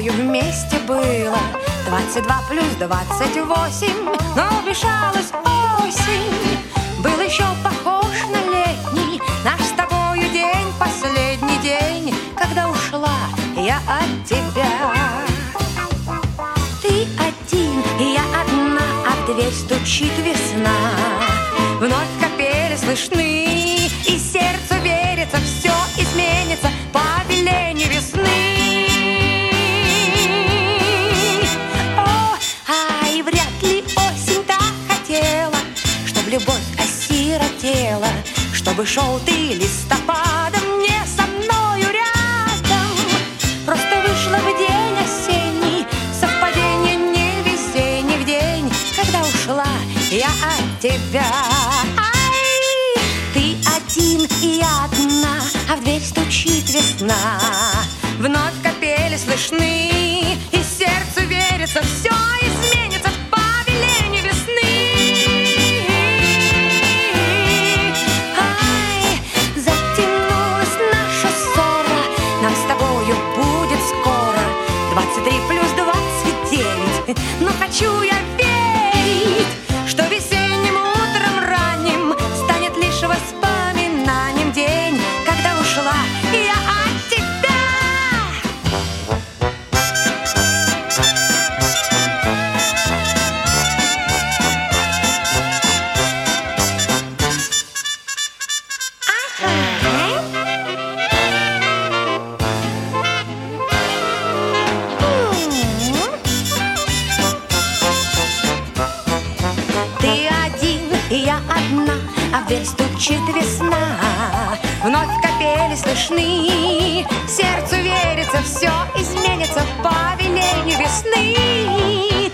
тобою вместе было 22 плюс 28, но вмешалась осень. Был еще похож на летний наш с тобою день, последний день, когда ушла я от тебя. Ты один, и я одна, а в дверь стучит весна. Вновь капели слышны, и сердцу верится, все изменится по велению весны. О, ай, вряд ли осень так хотела, чтоб любовь осиротела, чтобы шел ты листопадом не со мною рядом. Просто вышла в день осенний, совпадение не весенний, в день, когда ушла я от тебя. Ай, ты один и я одна, а в дверь стучит весна. Вновь капели слышны, и сердцу верится, все изменится по велению весны. Ай, затянулась наша ссора, нам с тобою будет скоро 23 плюс 29, но хочу я верить, что весенним утром ранним станет лишь воспоминанием день, когда ушла я от тебя. Ты один, и я одна, а в дверь стучит весна. Вновь капели слышны, сердцу верится, все изменится по велению весны.